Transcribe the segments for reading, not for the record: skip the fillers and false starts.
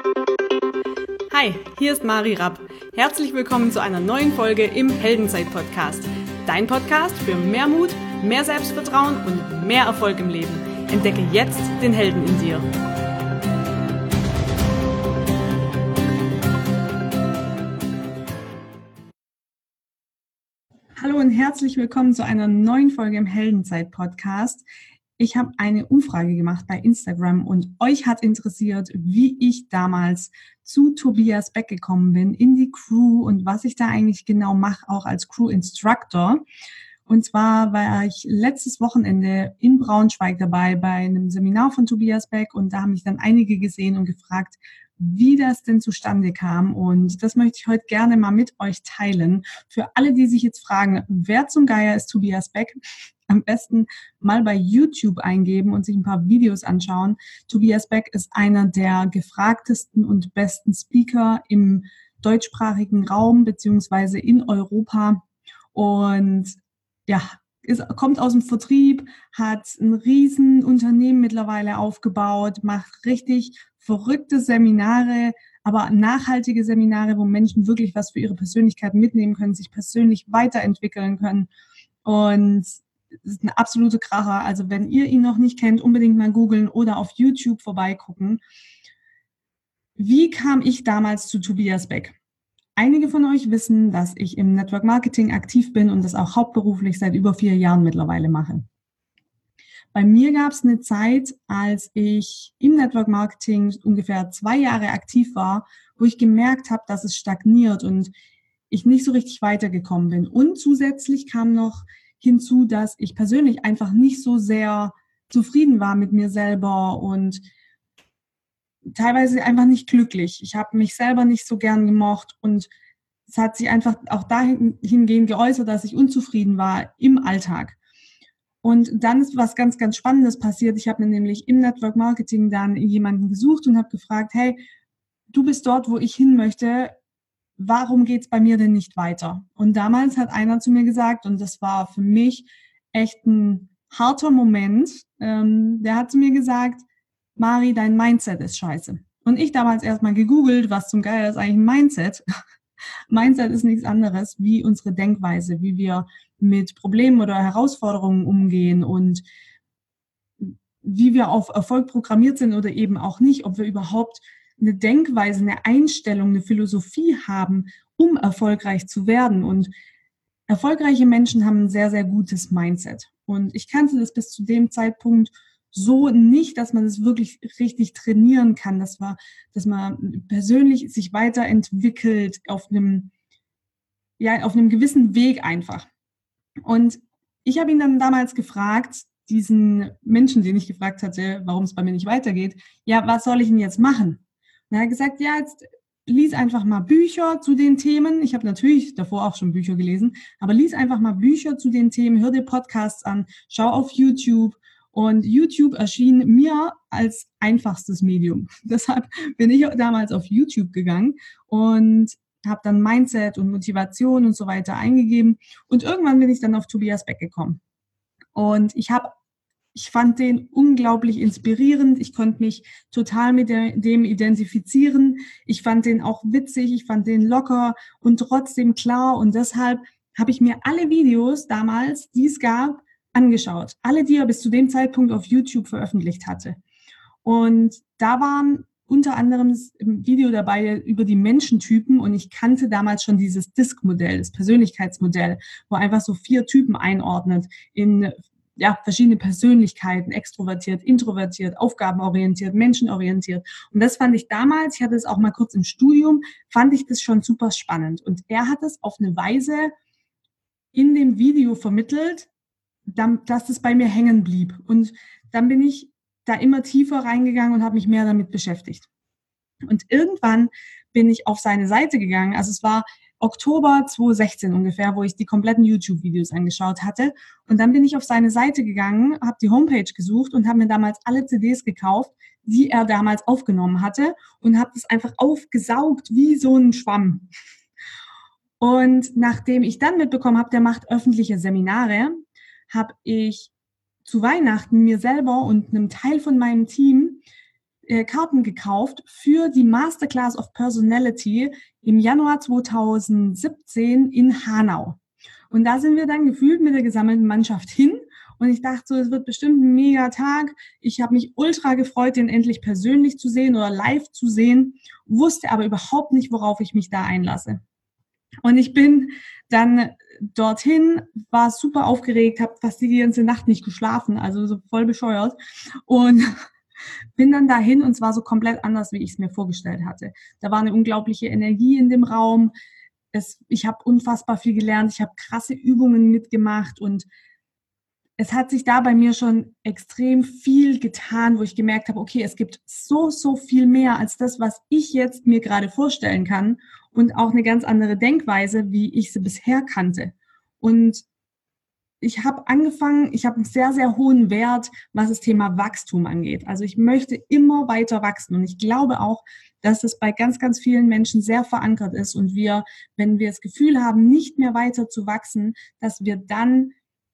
Hi, hier ist Mari Rapp. Herzlich willkommen zu einer neuen Folge im Heldenzeit-Podcast. Dein Podcast für mehr Mut, mehr Selbstvertrauen und mehr Erfolg im Leben. Entdecke jetzt den Helden in dir. Hallo und herzlich willkommen zu einer neuen Folge im Heldenzeit-Podcast. Ich habe eine Umfrage gemacht bei Instagram und euch hat interessiert, wie ich damals zu Tobias Beck gekommen bin, in die Crew und was ich da eigentlich genau mache, auch als Crew-Instructor. Und zwar war ich letztes Wochenende in Braunschweig dabei bei einem Seminar von Tobias Beck und da haben mich dann einige gesehen und gefragt, wie das denn zustande kam. Und das möchte ich heute gerne mal mit euch teilen. Für alle, die sich jetzt fragen, wer zum Geier ist Tobias Beck? Am besten mal bei YouTube eingeben und sich ein paar Videos anschauen. Tobias Beck ist einer der gefragtesten und besten Speaker im deutschsprachigen Raum beziehungsweise in Europa. Und ja, kommt aus dem Vertrieb, hat ein riesen Unternehmen mittlerweile aufgebaut, macht richtig verrückte Seminare, aber nachhaltige Seminare, wo Menschen wirklich was für ihre Persönlichkeit mitnehmen können, sich persönlich weiterentwickeln können. Und das ist eine absolute Kracher. Also wenn ihr ihn noch nicht kennt, unbedingt mal googeln oder auf YouTube vorbeigucken. Wie kam ich damals zu Tobias Beck? Einige von euch wissen, dass ich im Network Marketing aktiv bin und das auch hauptberuflich seit über 4 Jahren mittlerweile mache. Bei mir gab es eine Zeit, als ich im Network Marketing ungefähr 2 Jahre aktiv war, wo ich gemerkt habe, dass es stagniert und ich nicht so richtig weitergekommen bin. Und zusätzlich kam noch hinzu, dass ich persönlich einfach nicht so sehr zufrieden war mit mir selber und teilweise einfach nicht glücklich. Ich habe mich selber nicht so gern gemocht und es hat sich einfach auch dahingehend geäußert, dass ich unzufrieden war im Alltag. Und dann ist was ganz, ganz Spannendes passiert. Ich habe nämlich im Network Marketing dann jemanden gesucht und habe gefragt, hey, du bist dort, wo ich hin möchte. Warum geht's bei mir denn nicht weiter? Und damals hat einer zu mir gesagt, und das war für mich echt ein harter Moment, der hat zu mir gesagt, Mari, dein Mindset ist scheiße. Und ich damals erstmal gegoogelt, was zum Geier ist eigentlich ein Mindset? Mindset ist nichts anderes wie unsere Denkweise, wie wir mit Problemen oder Herausforderungen umgehen und wie wir auf Erfolg programmiert sind oder eben auch nicht, ob wir überhaupt eine Denkweise, eine Einstellung, eine Philosophie haben, um erfolgreich zu werden. Und erfolgreiche Menschen haben ein sehr, sehr gutes Mindset. Und ich kannte das bis zu dem Zeitpunkt so nicht, dass man das wirklich richtig trainieren kann, dass man persönlich sich weiterentwickelt auf einem gewissen Weg einfach. Und ich habe ihn dann damals gefragt, diesen Menschen, den ich gefragt hatte, warum es bei mir nicht weitergeht, ja, was soll ich denn jetzt machen? Und er hat gesagt, ja, jetzt lies einfach mal Bücher zu den Themen. Ich habe natürlich davor auch schon Bücher gelesen, aber lies einfach mal Bücher zu den Themen, hör dir Podcasts an, schau auf YouTube. Und YouTube erschien mir als einfachstes Medium. Deshalb bin ich damals auf YouTube gegangen und habe dann Mindset und Motivation und so weiter eingegeben. Und irgendwann bin ich dann auf Tobias Beck gekommen. Und ich fand den unglaublich inspirierend. Ich konnte mich total mit dem identifizieren. Ich fand den auch witzig. Ich fand den locker und trotzdem klar. Und deshalb habe ich mir alle Videos damals, die es gab, angeschaut. Alle, die er bis zu dem Zeitpunkt auf YouTube veröffentlicht hatte. Und da waren unter anderem ein Video dabei über die Menschentypen und ich kannte damals schon dieses DISC-Modell, das Persönlichkeitsmodell, wo einfach so 4 Typen einordnet in verschiedene Persönlichkeiten, extrovertiert, introvertiert, aufgabenorientiert, menschenorientiert. Und das fand ich damals, ich hatte es auch mal kurz im Studium, fand ich das schon super spannend. Und er hat es auf eine Weise in dem Video vermittelt, dass es bei mir hängen blieb. Und dann bin ich da immer tiefer reingegangen und habe mich mehr damit beschäftigt. Und irgendwann bin ich auf seine Seite gegangen, also es war Oktober 2016 ungefähr, wo ich die kompletten YouTube-Videos angeschaut hatte. Und dann bin ich auf seine Seite gegangen, habe die Homepage gesucht und habe mir damals alle CDs gekauft, die er damals aufgenommen hatte und habe das einfach aufgesaugt wie so ein Schwamm. Und nachdem ich dann mitbekommen habe, der macht öffentliche Seminare, habe ich zu Weihnachten mir selber und einem Teil von meinem Team Karten gekauft für die Masterclass of Personality im Januar 2017 in Hanau. Und da sind wir dann gefühlt mit der gesammelten Mannschaft hin. Und ich dachte so, es wird bestimmt ein mega Tag. Ich habe mich ultra gefreut, den endlich persönlich zu sehen oder live zu sehen, wusste aber überhaupt nicht, worauf ich mich da einlasse. Und ich bin dann dorthin, war super aufgeregt, habe fast die ganze Nacht nicht geschlafen, also so voll bescheuert. Und bin dann dahin und es war so komplett anders, wie ich es mir vorgestellt hatte. Da war eine unglaubliche Energie in dem Raum. Ich habe unfassbar viel gelernt. Ich habe krasse Übungen mitgemacht und es hat sich da bei mir schon extrem viel getan, wo ich gemerkt habe, okay, es gibt so, so viel mehr als das, was ich jetzt mir gerade vorstellen kann und auch eine ganz andere Denkweise, wie ich sie bisher kannte. Und ich habe angefangen, ich habe einen sehr, sehr hohen Wert, was das Thema Wachstum angeht. Also ich möchte immer weiter wachsen und ich glaube auch, dass es bei ganz, ganz vielen Menschen sehr verankert ist und wir, wenn wir das Gefühl haben, nicht mehr weiter zu wachsen, dass wir dann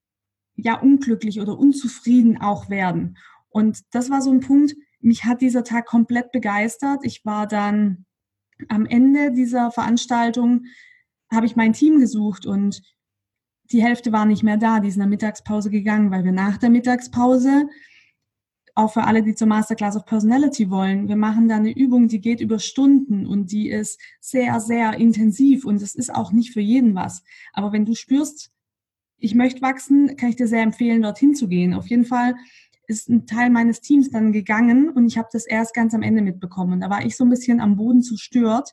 ja unglücklich oder unzufrieden auch werden. Und das war so ein Punkt, mich hat dieser Tag komplett begeistert. Ich war dann am Ende dieser Veranstaltung, habe ich mein Team gesucht und die Hälfte war nicht mehr da, die ist in der Mittagspause gegangen, weil wir nach der Mittagspause, auch für alle, die zur Masterclass of Personality wollen, wir machen da eine Übung, die geht über Stunden und die ist sehr, sehr intensiv und es ist auch nicht für jeden was. Aber wenn du spürst, ich möchte wachsen, kann ich dir sehr empfehlen, dorthin zu gehen. Auf jeden Fall ist ein Teil meines Teams dann gegangen und ich habe das erst ganz am Ende mitbekommen. Und da war ich so ein bisschen am Boden zerstört,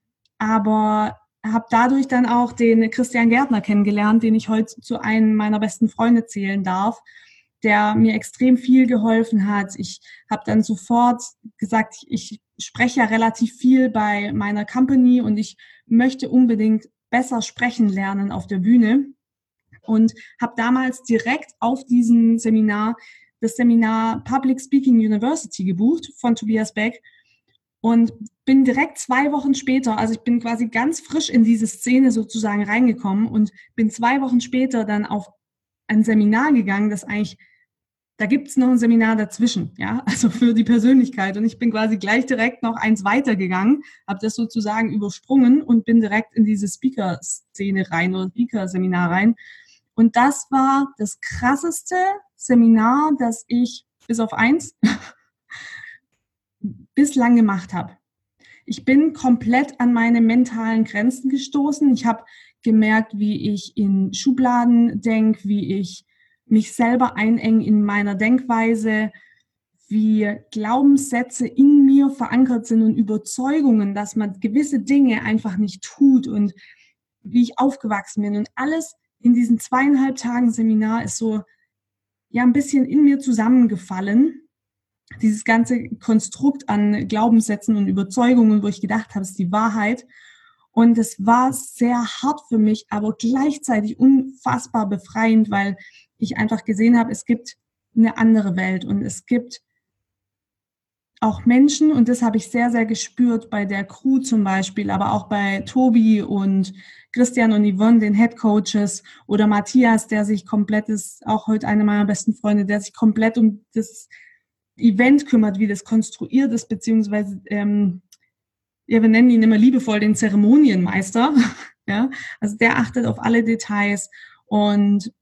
aber habe dadurch dann auch den Christian Gärtner kennengelernt, den ich heute zu einem meiner besten Freunde zählen darf, der mir extrem viel geholfen hat. Ich habe dann sofort gesagt, ich spreche ja relativ viel bei meiner Company und ich möchte unbedingt besser sprechen lernen auf der Bühne. Und habe damals direkt auf diesem Seminar das Seminar Public Speaking University gebucht von Tobias Beck und bin direkt 2 Wochen später, also ich bin quasi ganz frisch in diese Szene sozusagen reingekommen und bin 2 Wochen später dann auf ein Seminar gegangen, das eigentlich, da gibt es noch ein Seminar dazwischen, ja, also für die Persönlichkeit und ich bin quasi gleich direkt noch eins weitergegangen, habe das sozusagen übersprungen und bin direkt in diese Speaker-Szene rein oder Speaker-Seminar rein. Und das war das krasseste Seminar, das ich bis auf eins bislang gemacht habe. Ich bin komplett an meine mentalen Grenzen gestoßen. Ich habe gemerkt, wie ich in Schubladen denke, wie ich mich selber einenge in meiner Denkweise, wie Glaubenssätze in mir verankert sind und Überzeugungen, dass man gewisse Dinge einfach nicht tut und wie ich aufgewachsen bin. Und alles in diesen 2,5 Tagen Seminar ist so ja ein bisschen in mir zusammengefallen. Dieses ganze Konstrukt an Glaubenssätzen und Überzeugungen, wo ich gedacht habe, es ist die Wahrheit. Und es war sehr hart für mich, aber gleichzeitig unfassbar befreiend, weil ich einfach gesehen habe, es gibt eine andere Welt und es gibt auch Menschen, und das habe ich sehr, sehr gespürt bei der Crew zum Beispiel, aber auch bei Tobi und Christian und Yvonne, den Head Coaches, oder Matthias, der sich komplett ist, auch heute einer meiner besten Freunde, der sich komplett um das Event kümmert, wie das konstruiert ist, beziehungsweise, ja, wir nennen ihn immer liebevoll den Zeremonienmeister, ja, also der achtet auf alle Details und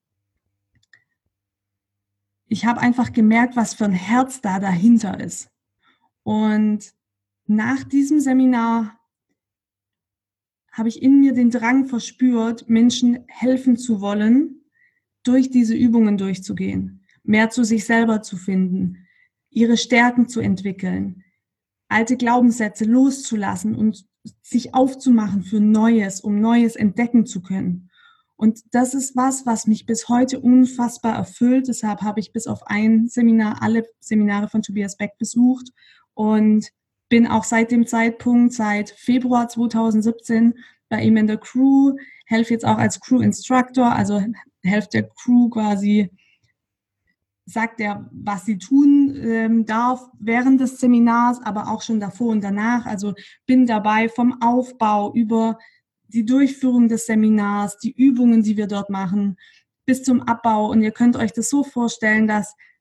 ich habe einfach gemerkt, was für ein Herz da dahinter ist. Und nach diesem Seminar habe ich in mir den Drang verspürt, Menschen helfen zu wollen, durch diese Übungen durchzugehen, mehr zu sich selber zu finden, ihre Stärken zu entwickeln, alte Glaubenssätze loszulassen und sich aufzumachen für Neues, um Neues entdecken zu können. Und das ist was mich bis heute unfassbar erfüllt. Deshalb habe ich bis auf ein Seminar alle Seminare von Tobias Beck besucht und bin auch seit dem Zeitpunkt, seit Februar 2017 bei ihm in der Crew, helfe jetzt auch als Crew Instructor, also helfe der Crew quasi, sagt er, was sie tun darf während des Seminars, aber auch schon davor und danach. Also bin dabei vom Aufbau über die Durchführung des Seminars, die Übungen, die wir dort machen, bis zum Abbau. Und ihr könnt euch das so vorstellen, dass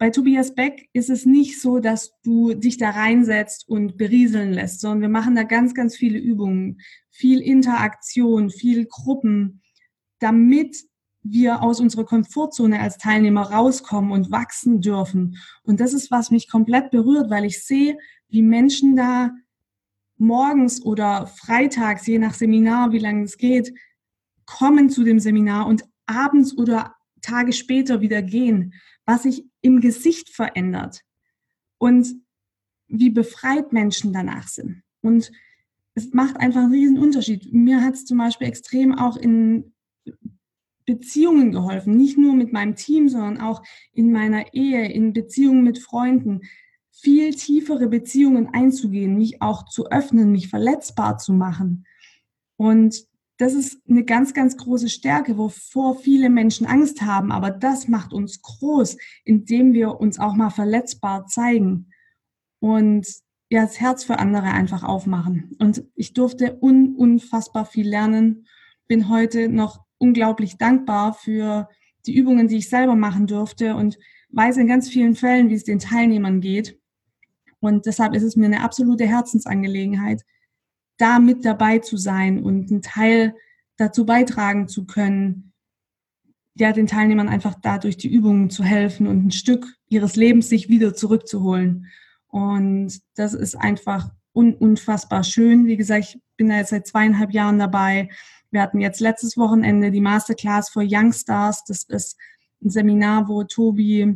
bei Tobias Beck ist es nicht so, dass du dich da reinsetzt und berieseln lässt, sondern wir machen da ganz, ganz viele Übungen, viel Interaktion, viel Gruppen, damit wir aus unserer Komfortzone als Teilnehmer rauskommen und wachsen dürfen. Und das ist, was mich komplett berührt, weil ich sehe, wie Menschen da morgens oder freitags, je nach Seminar, wie lange es geht, kommen zu dem Seminar und abends oder Tage später wieder gehen, was sich im Gesicht verändert und wie befreit Menschen danach sind. Und es macht einfach einen riesen Unterschied. Mir hat es zum Beispiel extrem auch in Beziehungen geholfen, nicht nur mit meinem Team, sondern auch in meiner Ehe, in Beziehungen mit Freunden, viel tiefere Beziehungen einzugehen, mich auch zu öffnen, mich verletzbar zu machen. Und das ist eine ganz, ganz große Stärke, wovor viele Menschen Angst haben. Aber das macht uns groß, indem wir uns auch mal verletzbar zeigen und ja, das Herz für andere einfach aufmachen. Und ich durfte unfassbar viel lernen, bin heute noch unglaublich dankbar für die Übungen, die ich selber machen durfte und weiß in ganz vielen Fällen, wie es den Teilnehmern geht. Und deshalb ist es mir eine absolute Herzensangelegenheit, da mit dabei zu sein und einen Teil dazu beitragen zu können, ja, den Teilnehmern einfach da durch die Übungen zu helfen und ein Stück ihres Lebens sich wieder zurückzuholen. Und das ist einfach unfassbar schön. Wie gesagt, ich bin da jetzt seit 2,5 Jahren dabei. Wir hatten jetzt letztes Wochenende die Masterclass for Youngstars. Das ist ein Seminar, wo Tobi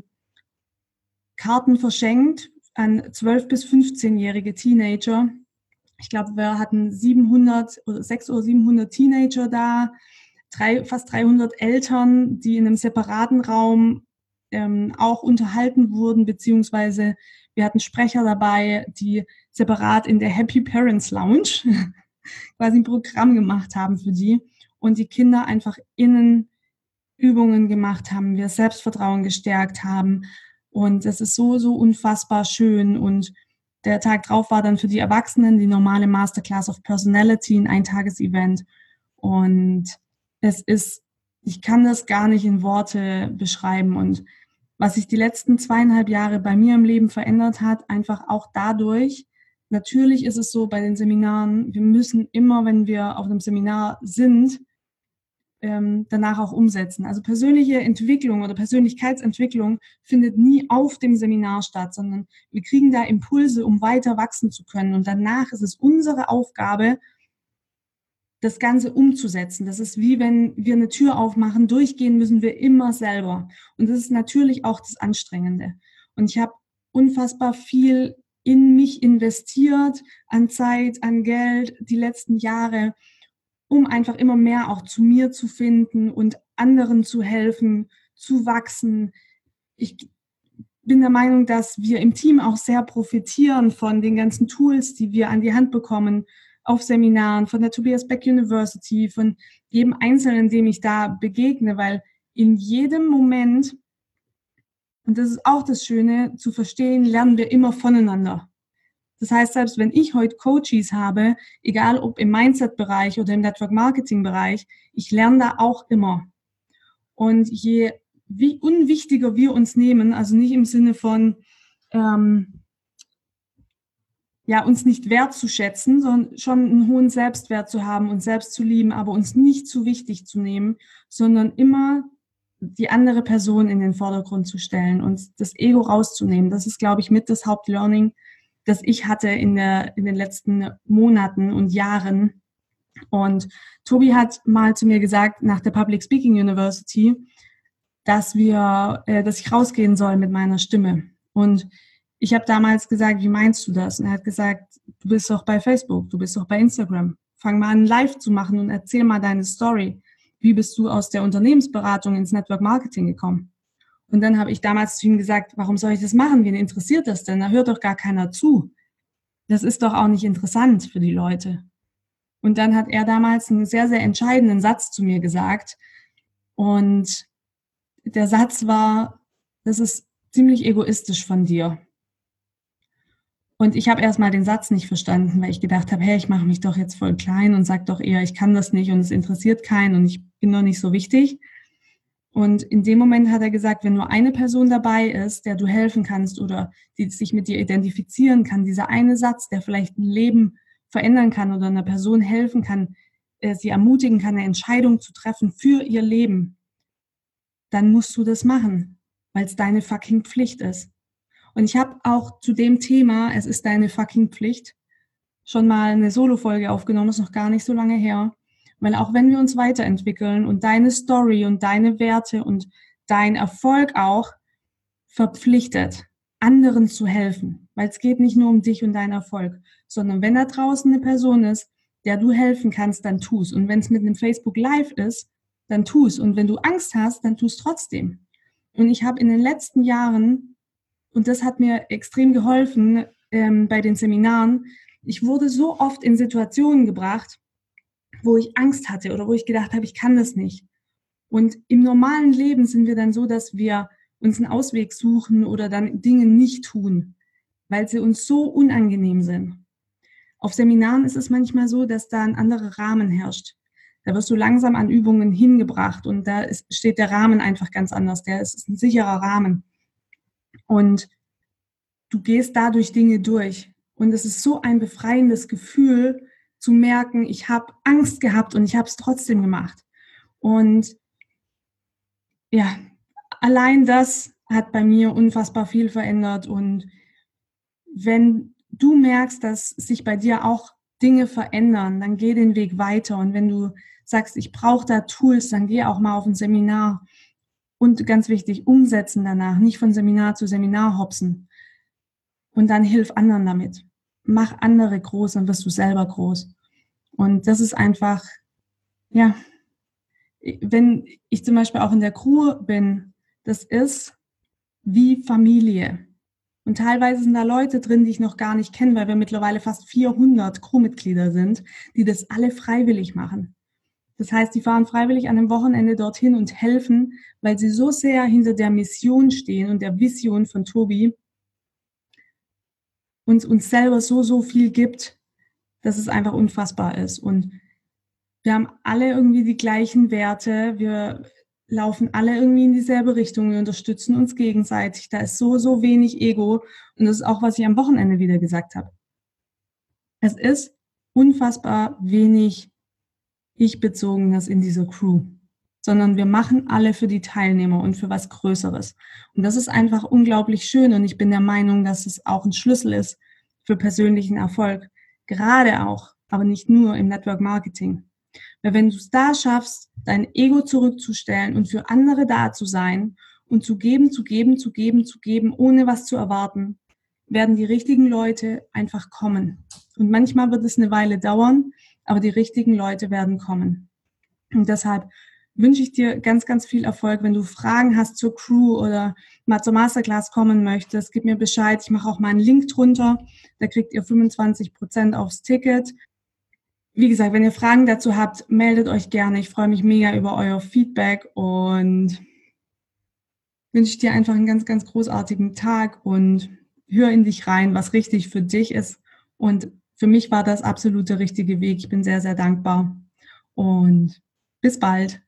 Karten verschenkt an 12- bis 15-jährige Teenager. Ich glaube, wir hatten 600 oder 700 Teenager da, fast 300 Eltern, die in einem separaten Raum auch unterhalten wurden, beziehungsweise wir hatten Sprecher dabei, die separat in der Happy Parents Lounge quasi ein Programm gemacht haben für die und die Kinder einfach innen Übungen gemacht haben, wir Selbstvertrauen gestärkt haben und es ist so, so unfassbar schön und der Tag drauf war dann für die Erwachsenen die normale Masterclass of Personality, ein Eintages-Event und es ist, ich kann das gar nicht in Worte beschreiben und was sich die letzten 2,5 Jahre bei mir im Leben verändert hat, einfach auch dadurch, natürlich ist es so bei den Seminaren, wir müssen immer, wenn wir auf einem Seminar sind, danach auch umsetzen. Also persönliche Entwicklung oder Persönlichkeitsentwicklung findet nie auf dem Seminar statt, sondern wir kriegen da Impulse, um weiter wachsen zu können. Und danach ist es unsere Aufgabe, das Ganze umzusetzen. Das ist wie wenn wir eine Tür aufmachen, durchgehen müssen wir immer selber. Und das ist natürlich auch das Anstrengende. Und ich habe unfassbar viel in mich investiert, an Zeit, an Geld, die letzten Jahre, um einfach immer mehr auch zu mir zu finden und anderen zu helfen, zu wachsen. Ich bin der Meinung, dass wir im Team auch sehr profitieren von den ganzen Tools, die wir an die Hand bekommen, auf Seminaren, von der Tobias Beck University, von jedem Einzelnen, dem ich da begegne, weil in jedem Moment, und das ist auch das Schöne, zu verstehen, lernen wir immer voneinander. Das heißt, selbst wenn ich heute Coaches habe, egal ob im Mindset-Bereich oder im Network-Marketing-Bereich, ich lerne da auch immer. Und je wie unwichtiger wir uns nehmen, also nicht im Sinne von uns nicht wertzuschätzen, sondern schon einen hohen Selbstwert zu haben und selbst zu lieben, aber uns nicht zu wichtig zu nehmen, sondern immer die andere Person in den Vordergrund zu stellen und das Ego rauszunehmen. Das ist, glaube ich, mit das Hauptlearning, das ich hatte in den letzten Monaten und Jahren. Und Tobi hat mal zu mir gesagt, nach der Public Speaking University, dass ich rausgehen soll mit meiner Stimme. Und ich habe damals gesagt, wie meinst du das? Und er hat gesagt, du bist doch bei Facebook, du bist doch bei Instagram. Fang mal an, live zu machen und erzähl mal deine Story. Wie bist du aus der Unternehmensberatung ins Network Marketing gekommen? Und dann habe ich damals zu ihm gesagt, warum soll ich das machen? Wen interessiert das denn? Da hört doch gar keiner zu. Das ist doch auch nicht interessant für die Leute. Und dann hat er damals einen sehr, sehr entscheidenden Satz zu mir gesagt. Und der Satz war, das ist ziemlich egoistisch von dir. Und ich habe erstmal den Satz nicht verstanden, weil ich gedacht habe, hey, ich mache mich doch jetzt voll klein und sage doch eher, ich kann das nicht und es interessiert keinen und ich bin doch nicht so wichtig. Und in dem Moment hat er gesagt, wenn nur eine Person dabei ist, der du helfen kannst oder die sich mit dir identifizieren kann, dieser eine Satz, der vielleicht ein Leben verändern kann oder einer Person helfen kann, sie ermutigen kann, eine Entscheidung zu treffen für ihr Leben, dann musst du das machen, weil es deine fucking Pflicht ist. Und ich habe auch zu dem Thema, es ist deine fucking Pflicht, schon mal eine Solo-Folge aufgenommen, ist noch gar nicht so lange her. Weil auch wenn wir uns weiterentwickeln und deine Story und deine Werte und dein Erfolg auch verpflichtet, anderen zu helfen. Weil es geht nicht nur um dich und deinen Erfolg, sondern wenn da draußen eine Person ist, der du helfen kannst, dann tu's. Und wenn es mit einem Facebook Live ist, dann tu's. Und wenn du Angst hast, dann tu's trotzdem. Und ich habe in den letzten Jahren, und das hat mir extrem geholfen bei den Seminaren, ich wurde so oft in Situationen gebracht, wo ich Angst hatte oder wo ich gedacht habe, ich kann das nicht. Und im normalen Leben sind wir dann so, dass wir uns einen Ausweg suchen oder dann Dinge nicht tun, weil sie uns so unangenehm sind. Auf Seminaren ist es manchmal so, dass da ein anderer Rahmen herrscht. Da wirst du langsam an Übungen hingebracht und da steht der Rahmen einfach ganz anders. Es ist ein sicherer Rahmen. Und du gehst dadurch Dinge durch. Und es ist so ein befreiendes Gefühl, zu merken, ich habe Angst gehabt und ich habe es trotzdem gemacht. Und ja, allein das hat bei mir unfassbar viel verändert. Und wenn du merkst, dass sich bei dir auch Dinge verändern, dann geh den Weg weiter. Und wenn du sagst, ich brauche da Tools, dann geh auch mal auf ein Seminar. Und ganz wichtig, umsetzen danach, nicht von Seminar zu Seminar hopsen. Und dann hilf anderen damit. Mach andere groß, dann wirst du selber groß. Und das ist einfach, ja, wenn ich zum Beispiel auch in der Crew bin, das ist wie Familie. Und teilweise sind da Leute drin, die ich noch gar nicht kenne, weil wir mittlerweile fast 400 Crewmitglieder sind, die das alle freiwillig machen. Das heißt, die fahren freiwillig an einem Wochenende dorthin und helfen, weil sie so sehr hinter der Mission stehen und der Vision von Tobi und uns selber so viel gibt, dass es einfach unfassbar ist. Und wir haben alle irgendwie die gleichen Werte, wir laufen alle irgendwie in dieselbe Richtung, wir unterstützen uns gegenseitig. Da ist so wenig Ego. Und das ist auch, was ich am Wochenende wieder gesagt habe. Es ist unfassbar wenig Ich-Bezogenes in dieser Crew, sondern wir machen alle für die Teilnehmer und für was Größeres. Und das ist einfach unglaublich schön und ich bin der Meinung, dass es auch ein Schlüssel ist für persönlichen Erfolg. Gerade auch, aber nicht nur im Network Marketing. Weil wenn du es da schaffst, dein Ego zurückzustellen und für andere da zu sein und zu geben, ohne was zu erwarten, werden die richtigen Leute einfach kommen. Und manchmal wird es eine Weile dauern, aber die richtigen Leute werden kommen. Und deshalb wünsche ich dir ganz, ganz viel Erfolg. Wenn du Fragen hast zur Crew oder mal zur Masterclass kommen möchtest, gib mir Bescheid. Ich mache auch mal einen Link drunter. Da kriegt ihr 25% aufs Ticket. Wie gesagt, wenn ihr Fragen dazu habt, meldet euch gerne. Ich freue mich mega über euer Feedback und wünsche dir einfach einen ganz, ganz großartigen Tag und hör in dich rein, was richtig für dich ist. Und für mich war das absolut der richtige Weg. Ich bin sehr, sehr dankbar und bis bald.